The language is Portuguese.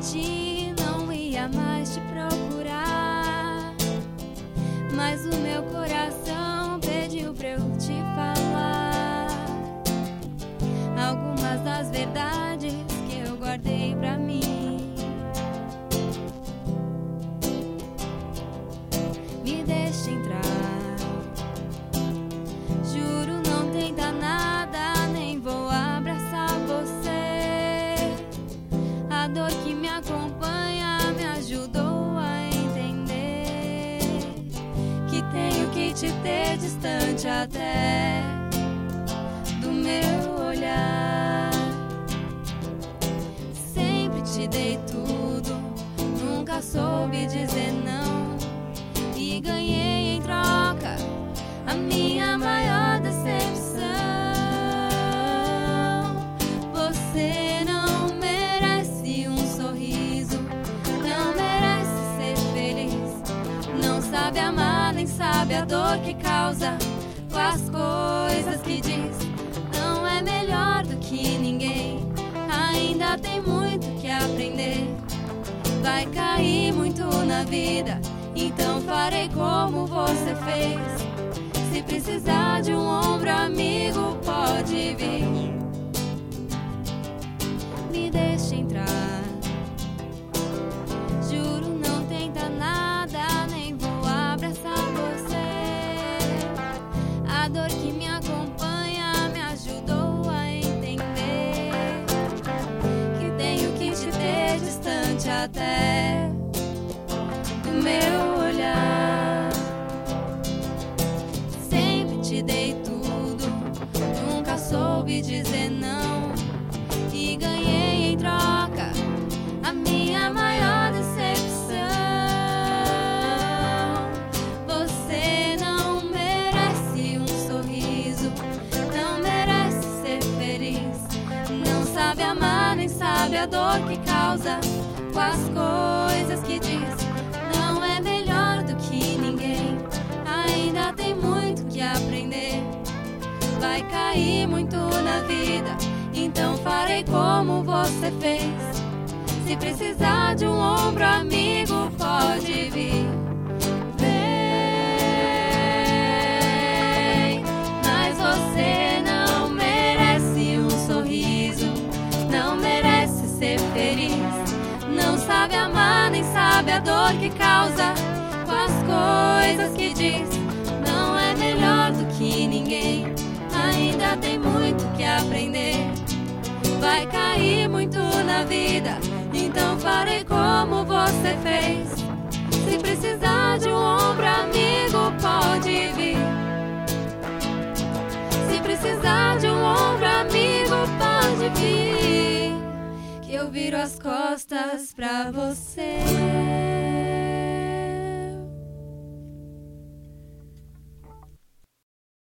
prometi não ia mais te procurar, mas o meu coração pediu pra eu te falar algumas das verdades que eu guardei pra mim. Me deixa entrar, juro não tenta nada, nem vou abraçar você. A dor que me acompanha me ajudou a entender que tenho que te ter distante até do meu olhar. Sempre te dei tudo, nunca soube dizer não, e ganhei em troca a minha maior decepção. Você não merece um sorriso, não merece ser feliz, não sabe amar nem sabe a dor que causa com as coisas que diz. Não é melhor do que ninguém, ainda tem muito que aprender. Vai cair muito na vida, então farei como você fez. Se precisar de um ombro amigo, pode vir. Me deixa entrar, juro não tenta nada, nem vou abraçar você. A dor que me acompanha me ajudou a entender que tenho que te ter distante até do meu olhar. Sempre te dei tudo, nunca soube dizer não, e ganhei em troca a minha maior decepção. Você não merece um sorriso, não merece ser feliz, não sabe amar nem sabe a dor que causa com as coisas que diz. Não é melhor do que ninguém, ainda tem muito que aprender. Vai cair muito na vida, então farei como você fez. Se precisar de um ombro amigo, pode vir. Vem, mas você não merece um sorriso, não merece ser feliz, não sabe amar nem sabe a dor que causa com as coisas que diz. Não é melhor do que ninguém, ainda tem muito que aprender. Vai cair muito na vida, então farei como você fez. Se precisar de um ombro amigo, pode vir. Se precisar de um ombro amigo, pode vir, que eu viro as costas pra você.